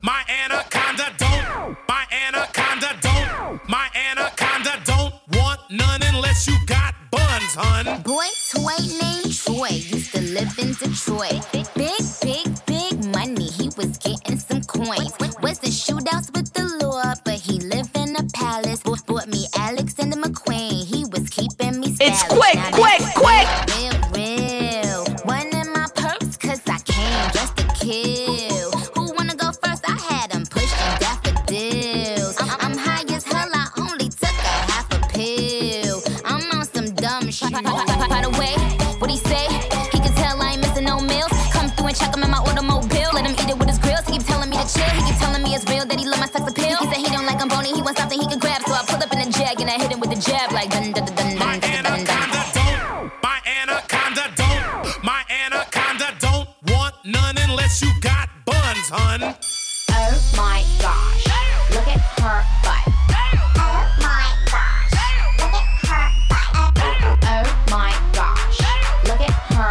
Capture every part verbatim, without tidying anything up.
My anaconda don't. My anaconda don't. My anaconda don't want none unless you got buns, hun. Boy, toy named Troy used to live in Detroit. Big, big, big money. He was getting some coins. Wasn't shootouts with the law, but he lived in a palace. Bought me Alexander McQueen. He was keeping me stylish. It's quick, now quick, quick. Real, real. One in my purse, cause I came just to kill. Who wanna go first? I had him pushing daffodils. I'm, I'm high as hell, I only took a half a pill. I'm on some dumb shit. By the way, what he say? He can tell I ain't missing no meals. Come through and check him in my automobile. Let him eat it with his grills. He keep telling me to chill. He keep telling me it's real that he love my sex appeal. He said he don't like I'm bony, he wants something he can grab. So I pull up in a jag and I hit him with a jab like dun dun dun dun dun dun dun dun. My anaconda don't. My anaconda don't want none unless you got buns, hun. Oh my gosh, look at her butt. Oh my gosh, look at her butt. Oh my gosh, look at her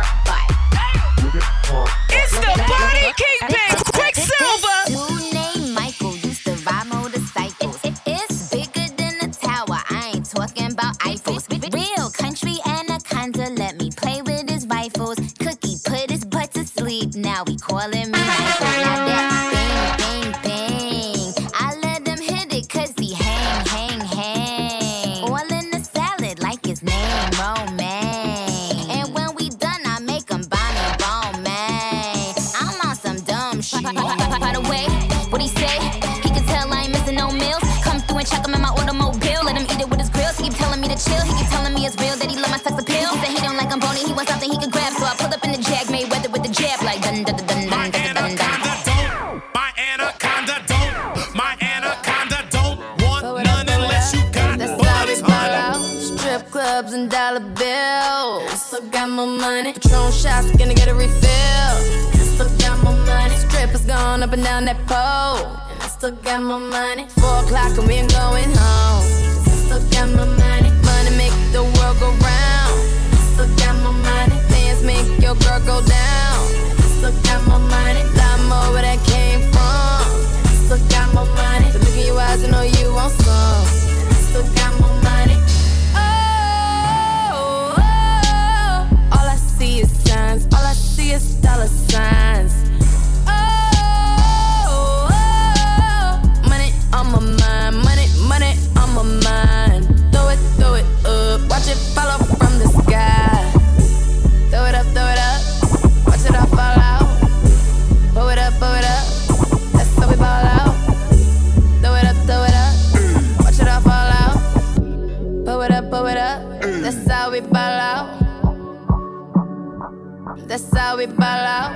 butt. It's the Body Kingpin, Quicksilver. Dude named Michael used to ride motorcycles. It's bigger than a tower. I ain't talking about Eiffels. Real country anaconda let me play with his rifles. Cookie put his butt to sleep. Now he calling me Michael. Now that bang, bang, bang. I let him hit it cause he hang, hang, hang. All in the salad like his name, Romaine. And when we done, I make him Bonnie Bowman. I'm on some dumb shit. By the way, what he say? He can tell I ain't missing no meals. Come through and check him in my automobile. Let him eat it with his grills. He keep telling me to chill. He keep telling me it's real that he love my sex appeal. He said he don't like I'm bony. He wants something he can grab. So I pull up in the jag, made weather with the jab like dun dun dun dun My dun dun dun dun. anaconda don't. My anaconda don't. My anaconda don't want none unless you got That's how buns, we ball hun. out. Strip clubs and dollar bills. Still got more money. Patron shots, gonna get a refill. Still got more money. Strippers going up and down that pole. And I still got more money. Four o'clock and we ain't going home. Still got more money. Money make the world go round. Still got more money. Dance make your girl go down. Still got more money. Lot more where that came from. Still got more money. The look in your eyes, I know you want some. Still got more money. Oh, oh, all I see is signs. All I see is dollar signs. Oh, oh, money on my mind. Money, money on my mind. Throw it, throw it up. Watch it fall up from the sky. Throw it up, throw it up. Watch it all fall out. Blow it up, blow it up. That's how we ball out. Throw it up, throw it up. Watch it all fall out. Blow it up, blow it up. That's how we ball out. That's how we ball out.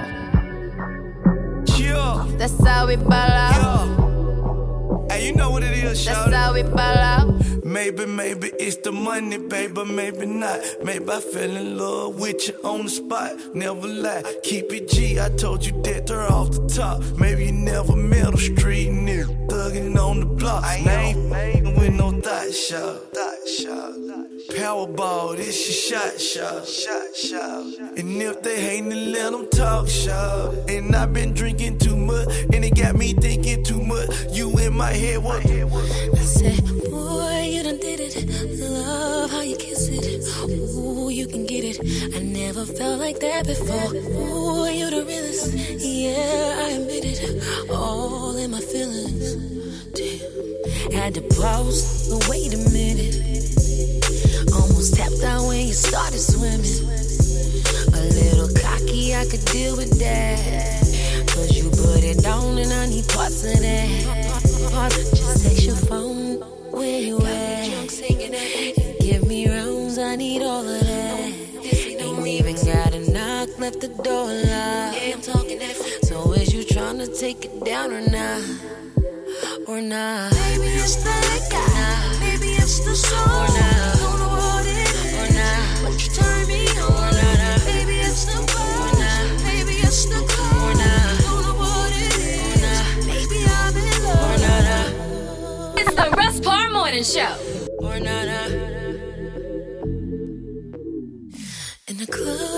Yeah. That's how we ball out. Yeah. Hey, you know what it is, That's shawty. how we ball out. Maybe, maybe it's the money, baby, maybe not. Maybe I fell in love with you on the spot. Never lie, keep it G. I told you that they're off the top. Maybe you never met a street nigga thugging on the block. I ain't with no thought shot. Powerball, this your shot, shot, shot, shot. And if they hatin', then let them talk, shot. And I've been drinking too much, and it got me thinking too much. You in my head, what? I said, boy, you done did it. Love how you kiss it. Ooh, you can get it. I never felt like that before. Ooh, you the realest. Yeah, I admit it. All in my feelings. Damn. Had to pause, but wait a minute. Almost tapped out when you started swimming. A little cocky, I could deal with that. Cause you put it down and I need parts of that. Just text your phone, where you at? Give me rounds, I need all of that. Ain't even got a knock, left the door locked. So is you tryna take it down or not? Or not? Maybe it's the liquor, nah. Maybe it's the soul, or not? Don't know what it is, or not? But you turn me on, or not? Maybe it's the ball, or not? Maybe it's the cold, or not? Don't know what it is, or not? Maybe I'm in love, or not? It's the Russ Parr Morning Show, or not? In the club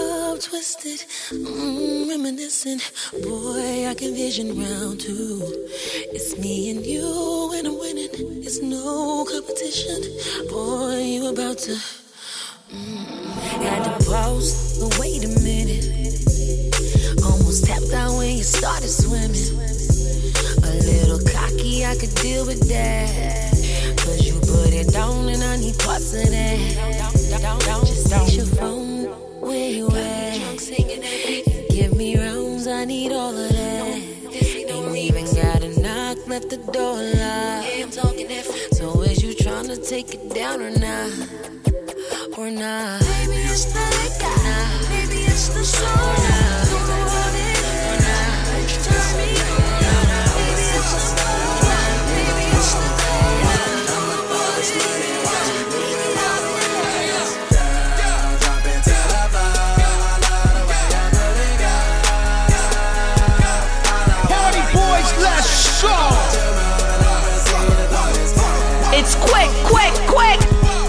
twisted, mm, reminiscing. Boy, I can vision round two. It's me and you, and I'm winning. It's no competition. Boy, you about to. Mm, had to pause, but wait a minute. Almost tapped out when you started swimming. A little cocky, I could deal with that. Cause you put it down and I need parts of that. Just take your phone, where you at? Give me rounds, I need all of that. Ain't even got a knock, left the door locked. So is you tryna take it down or not? Or not? Maybe it's the liquor, maybe it's the soda. It's quick, quick, quick.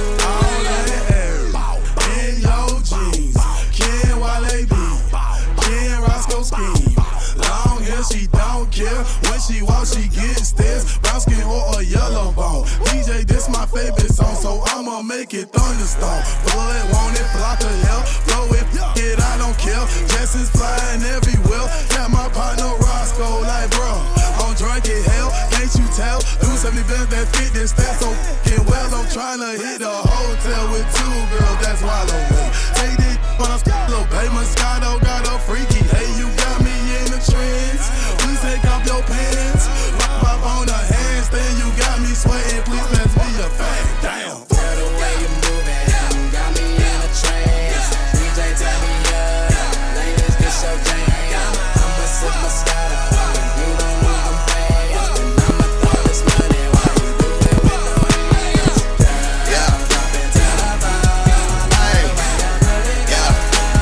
In your jeans, Ken Wale B, Ken Roscoe scheme. Long hair, she don't care. When she walks, she gets stares. Brown skin or a yellow bone. D J, this my favorite song, so I'ma make it thunderstorm. Blood, want it, block of hell. Blow it, it, I don't care. Jessens flying everywhere. Got my partner Roscoe like, bro, I'm drunk in hell. Can't you tell? Do seventy bands that fit this stat so f***ing well. I'm tryna hit a hotel with two girls, that's wild away. Take this when I'm little baby Moscato got a freaky. Hey, you got me in the trance. Please take off your pants. Pop up on the handstand, you got me sweating. Please pass me a fag. Damn. Tell the way you moving, you got me in a trance. D J tell me up, ladies get your jam. I'ma sip Moscato, you don't need them fast. And I'ma throw this money while you do it with no hands. Yeah, drop it to the bottom. Hey, yeah.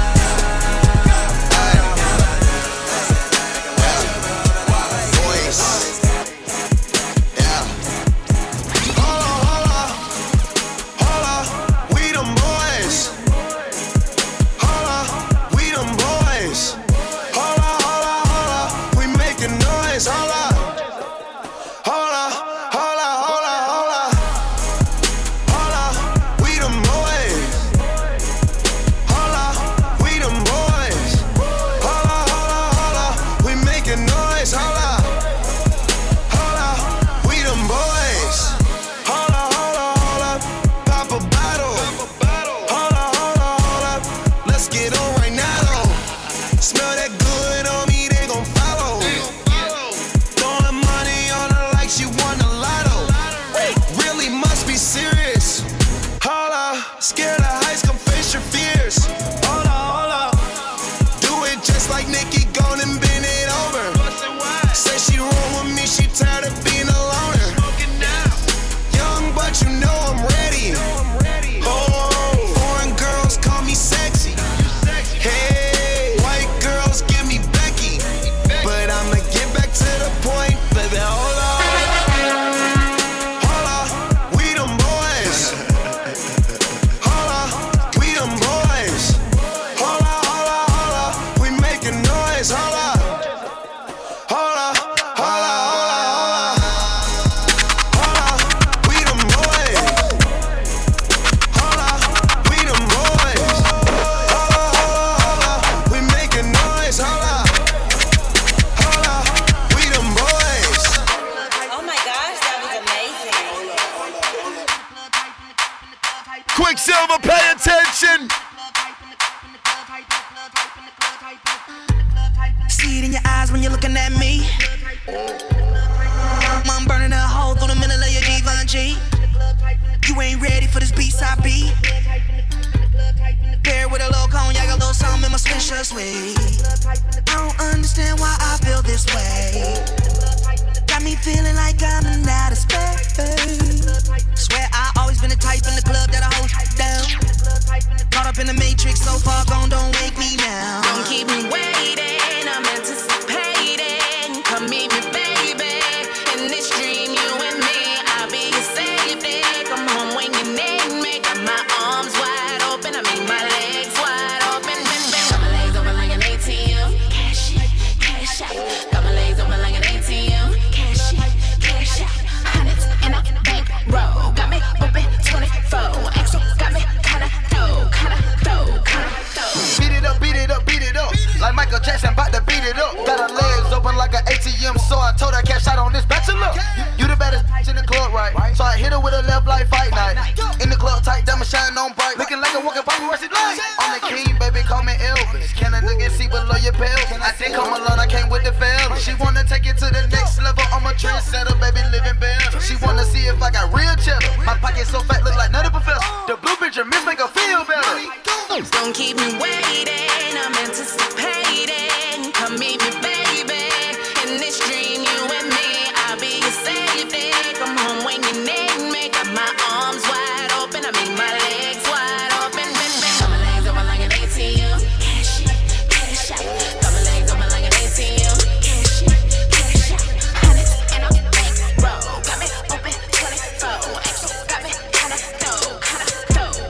Voice. Yeah. Hold on, hold on, hold on. We them boys. Hold on, we them boys. Hold on, hold on, hold on. We making noise. Hold on. Hold on, hold on, hold on, hold on. Hold on, we them boys. Hold on, we them boys. Hold on, hold on, hold on. We making noise. Hold on. Hold on, we them boys. Hold on, hold on, hold on. Pop a bottle. Hold on, hold on, hold on. Let's get on right now though. Smell that good on me, they gon' follow. Throwing money on her like she won the lotto. Really must be serious. Hold on, scared of heights, come face your fears. Hold on, hold on. Do it just like Nicki, gone and bend it over. Say she roll with me, she tired of being a loner. Young, but you know I'm ready. Oh, foreign girls call me sexy. Hey, white girls give me Becky. But I'ma get back to the point, baby. Hold on. Hold on, we them boys. Hold on, we them boys. Hold on, hold on, hold on. We making noise. Hold on. Hold on, hold on, hold on, hold on. We them boys. Hold on, we them boys. Hold on, hold on, hold on. We making noise. Hold on. Hold on, we them boys. Oh my gosh, that was amazing. Quicksilver, pay attention. See it in your eyes when you're looking at me. I'm burning a hole through the middle of your Givenchy. You ain't ready for this B-side beat. Paired with a little cognac, a little something in my swisher sweet. I don't understand why I feel this way. Got me feeling like I'm in outer space. Swear I always been the type in the club that I hold down. Caught up in the matrix, so far gone, don't wake me now. Don't keep me waiting, I'm anticipating. Come I told her cash out on this bachelor. You the baddest bitch in the club, right? So I hit her with a left like fight night. In the club tight, diamond shine on bright. Looking like a walking Bobby where she like. I'm the king, baby, call me Elvis. Can a nigga see below your pelvis? I did come alone, I came with the family. She wanna take it to the next level. I'm a trendsetter, baby, living better. She wanna see if I got real cheddar. My pocket so fat, look like Nutty Professor. The blue picture miss make her feel better. Don't keep me waiting, I'm anticipating. Come meet me, baby. In this dream, you and me, I'll be your safety. Come home when you need me. Got my arms wide open, I mean my legs wide open. Got my legs open like an A T M. Cash it, cash out. Got my legs open like an A T M. Cash it, cash out. Hundreds and a bank roll. Got me open twenty-four. Extra, got me kinda dough, kinda dough.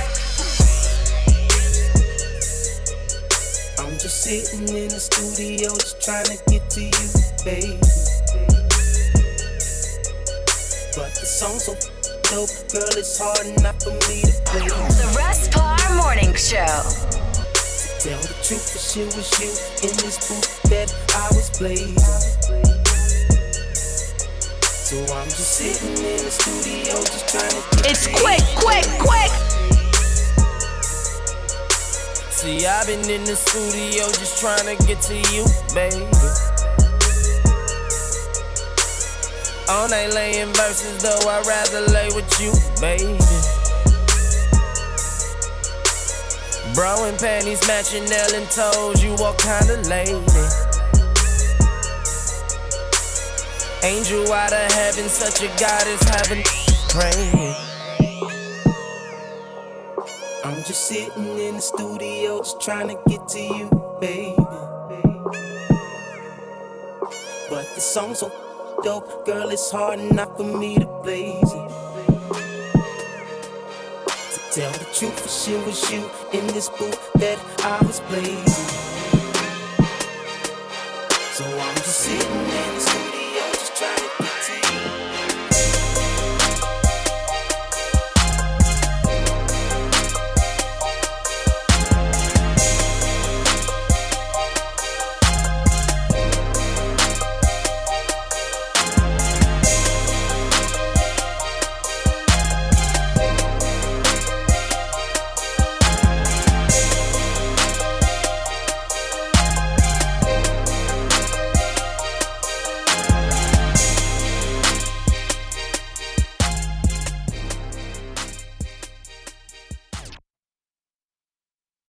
I'm just sitting in the studio, just trying to get to you, baby. But the song's so dope, girl, it's hard enough for me to play. The Russ Parr Morning Show. To tell the truth, it shit was you in this booth that I was blazing. So I'm just sitting in the studio, just trying to get It's quick, quick, quick. See, I've been in the studio just trying to get to you, baby. All night laying verses, though I'd rather lay with you, baby. Bro and panties matching, nail and toes, you all kinda lady. Angel out of heaven, such a goddess, heaven praying. I'm just sitting in the studio, just trying to get to you, baby. But the song's so dope, girl, it's hard enough for me to blaze it. To tell the truth, it shit was you in this booth that I was blazing. So I'm just sitting in the